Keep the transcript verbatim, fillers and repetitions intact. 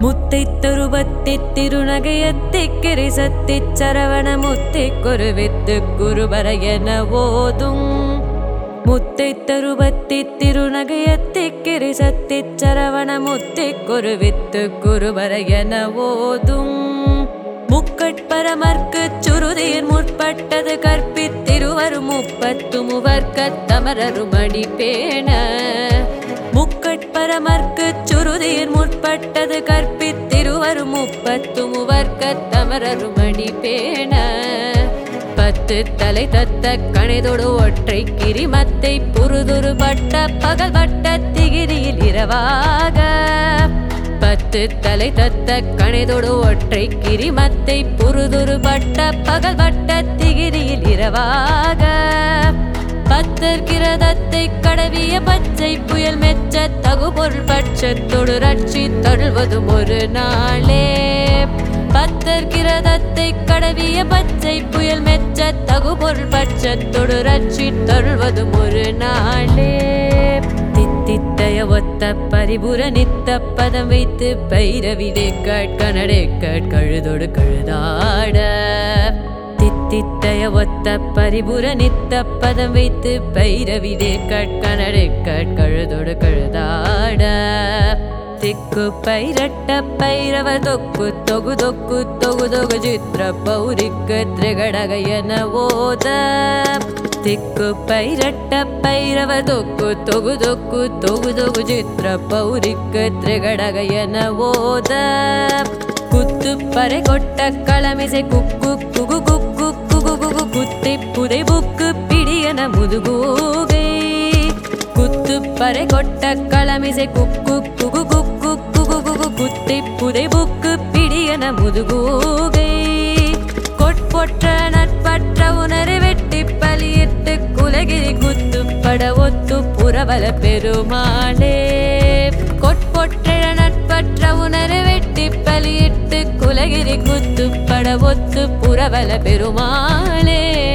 முத்தை தருபத்தி திருநகையத்தி கிரிசத்தி சரவண முத்தை குருவித்து குருபர என ஓதும் முத்தை தருபத்தி திருநகையத்தி கிரிசத்தி சரவண முத்தை குருவித்து குருபர என ஓதும் முக்கட்பரமர்க்கு சுருதியின் முற்பட்டது கற்பித்திருவரும் முப்பத்து முவர்க்கத் தமரருமடி பேண முக்கட்பரமர்க்கு சுருதியின் முற்பட்டது கற்பித்திருவரும் முப்பத்து முவர்க்கத் தமரருமடி பேண பத்து தலை தத்த கணிதொடு ஒற்றை கிரிமத்தை புருதுரு பட்ட பகல் வட்ட திகிரியில் இரவாக பத்து தலை தத்த கணிதொடு ஒற்றை கிரிமத்தை புருதுரு பட்ட பகல் வட்ட திகிரியில் இரவாக பத்தர் கிரதத்தை கடவிய பச்சை புயல் மெச்ச தகுபொருள் பட்சத்தொடு ரட்சி தழுவதும் ஒரு நாளே பத்தர் கிரதத்தை கடவிய பச்சை புயல் மெச்ச தகுபொருள் பட்சத்தொடு ரட்சி தழுவதும் ஒரு நாளே தித்தித்தைய ஒத்த பரிபுர நித்த பதம் வைத்து பைரவிடே கட்கனடே கழுதொடு கழுதாட தித்தித்தைய ஒத்த பரிபுர நித்த பதம் வைத்து பைரவிடே கட்கனடே கழுதொடு கழுதாட திக்கு பைரட்ட பைரவ தொக்கு தொகு தொக்கு தொகு தொகு சித்திர பௌரிக்கு திரிகடக என ஓத திக்கு பைரட்ட பைரவ தொக்கு தொகு தொக்கு தொகு தொகு சித்திர பௌரிக்கு திரிகடக என ஓத குத்து பறை கொட்ட களமிசை குக்கு குகு குக்கு குகு குகு குத்தை புதை புக்கு பிடியன முதுகூகை குத்து பறை கொட்ட களமிசை குக்கு குகு குக்கு குகு குகு குத்தை புதை புக்கு பிடியன முதுகூகை கொட்பொற்ற நட்பற்ற உணரை வெட்டி பலியிட்டு குலகிரி குத்து பட ஒத்து புறவல பெருமாளே கொட்பொற்ற நட்பற்ற உணரை வெட்டி பலியிட்டு குலகிரி குத்து பட ஒத்து புறவல பெருமாளே